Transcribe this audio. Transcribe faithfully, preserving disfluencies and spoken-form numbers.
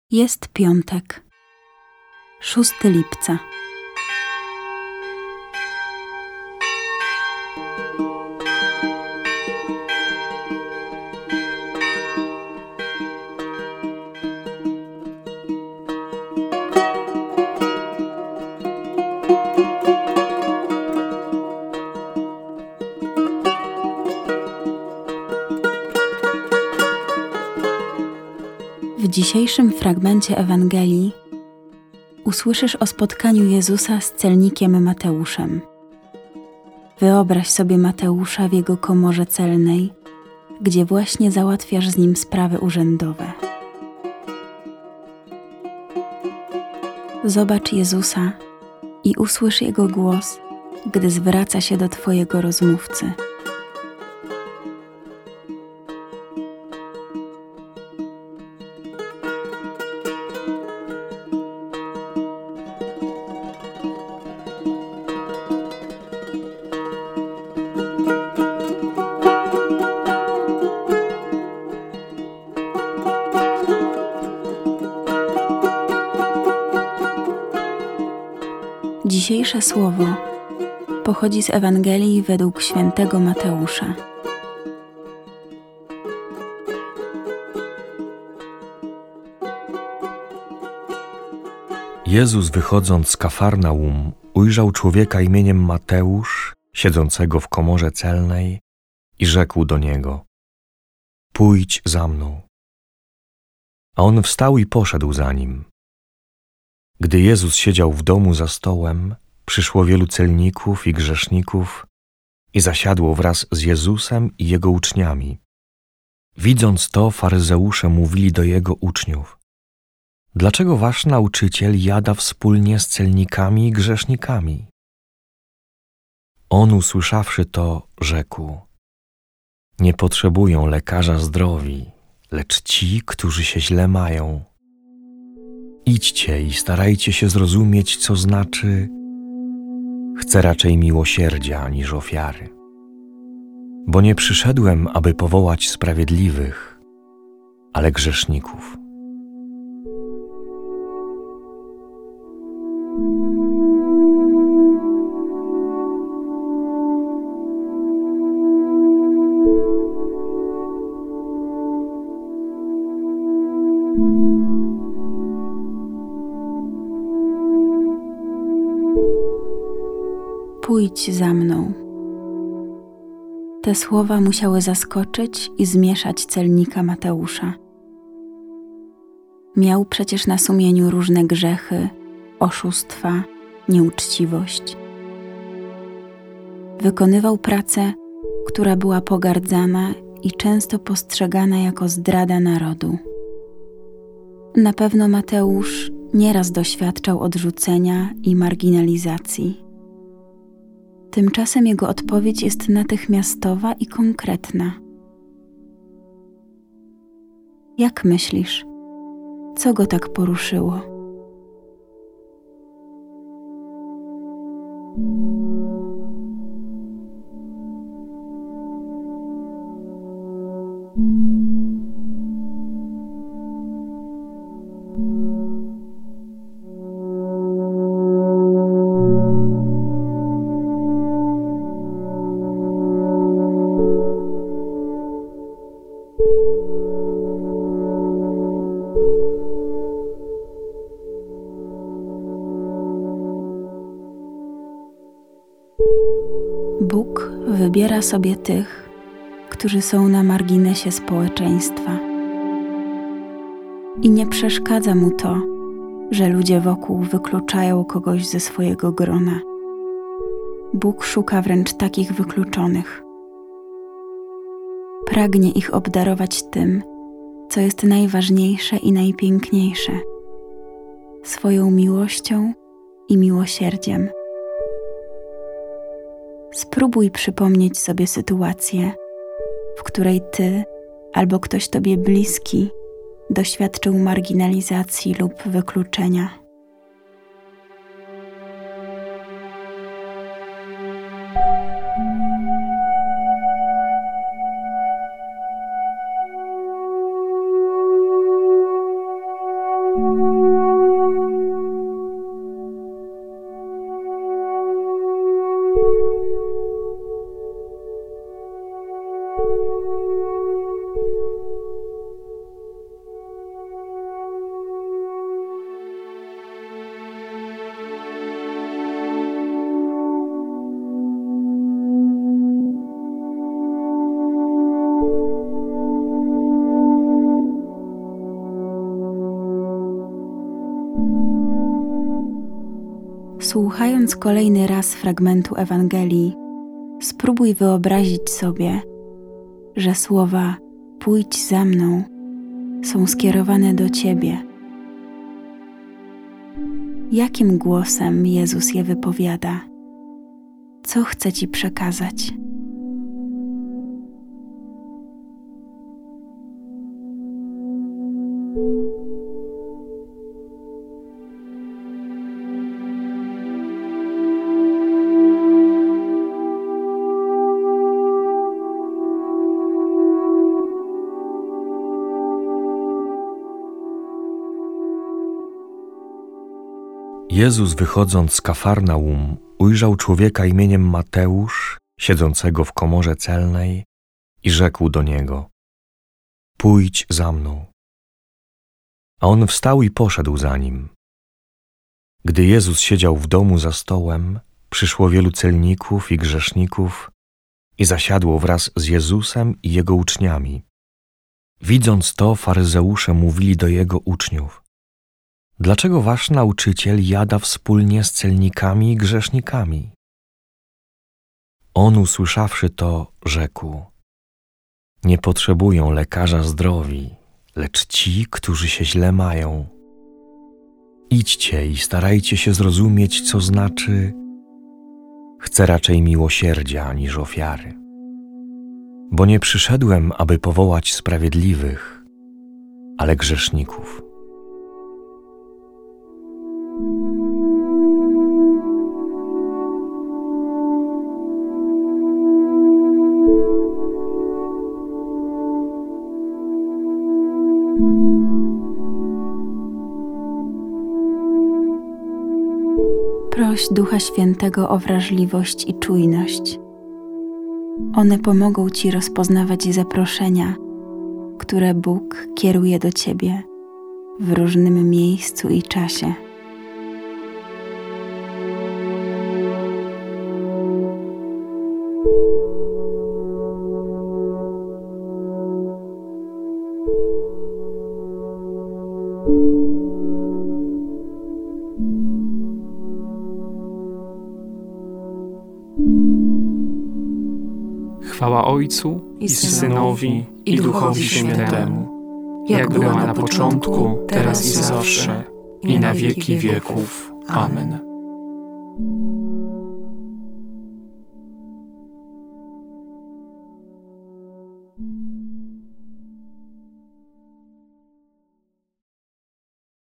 Jest piątek, szóstego lipca. W dzisiejszym fragmencie Ewangelii usłyszysz o spotkaniu Jezusa z celnikiem Mateuszem. Wyobraź sobie Mateusza w jego komorze celnej, gdzie właśnie załatwiasz z nim sprawy urzędowe. Zobacz Jezusa i usłysz Jego głos, gdy zwraca się do Twojego rozmówcy. Dzisiejsze słowo pochodzi z Ewangelii według świętego Mateusza. Jezus, wychodząc z Kafarnaum, ujrzał człowieka imieniem Mateusz, siedzącego w komorze celnej, i rzekł do niego: „Pójdź za mną”. A on wstał i poszedł za nim. Gdy Jezus siedział w domu za stołem, przyszło wielu celników i grzeszników i zasiadło wraz z Jezusem i Jego uczniami. Widząc to, faryzeusze mówili do Jego uczniów: „Dlaczego wasz nauczyciel jada wspólnie z celnikami i grzesznikami?” On, usłyszawszy to, rzekł: „Nie potrzebują lekarza zdrowi, lecz ci, którzy się źle mają. Idźcie i starajcie się zrozumieć, co znaczy: chcę raczej miłosierdzia niż ofiary. Bo nie przyszedłem, aby powołać sprawiedliwych, ale grzeszników”. Pójdź za mną. Te słowa musiały zaskoczyć i zmieszać celnika Mateusza. Miał przecież na sumieniu różne grzechy, oszustwa, nieuczciwość. Wykonywał pracę, która była pogardzana i często postrzegana jako zdrada narodu. Na pewno Mateusz nieraz doświadczał odrzucenia i marginalizacji. Tymczasem jego odpowiedź jest natychmiastowa i konkretna. Jak myślisz, co go tak poruszyło? Bóg wybiera sobie tych, którzy są na marginesie społeczeństwa. I nie przeszkadza Mu to, że ludzie wokół wykluczają kogoś ze swojego grona. Bóg szuka wręcz takich wykluczonych. Pragnie ich obdarować tym, co jest najważniejsze i najpiękniejsze – swoją miłością i miłosierdziem. Spróbuj przypomnieć sobie sytuację, w której ty albo ktoś tobie bliski doświadczył marginalizacji lub wykluczenia. Słuchając kolejny raz fragmentu Ewangelii, spróbuj wyobrazić sobie, że słowa „pójdź za mną” są skierowane do Ciebie. Jakim głosem Jezus je wypowiada? Co chce Ci przekazać? Jezus, wychodząc z Kafarnaum, ujrzał człowieka imieniem Mateusz, siedzącego w komorze celnej, i rzekł do niego: „Pójdź za mną”. A on wstał i poszedł za nim. Gdy Jezus siedział w domu za stołem, przyszło wielu celników i grzeszników i zasiadło wraz z Jezusem i Jego uczniami. Widząc to, faryzeusze mówili do Jego uczniów: „Dlaczego wasz nauczyciel jada wspólnie z celnikami i grzesznikami?” On, usłyszawszy to, rzekł: „Nie potrzebują lekarza zdrowi, lecz ci, którzy się źle mają. Idźcie i starajcie się zrozumieć, co znaczy: chcę raczej miłosierdzia niż ofiary. Bo nie przyszedłem, aby powołać sprawiedliwych, ale grzeszników”. Proś Ducha Świętego o wrażliwość i czujność. One pomogą Ci rozpoznawać zaproszenia, które Bóg kieruje do Ciebie w różnym miejscu i czasie. Chwała Ojcu i Synowi, i Duchowi Świętemu, jak była na początku, teraz i zawsze, i na wieki wieków. Amen.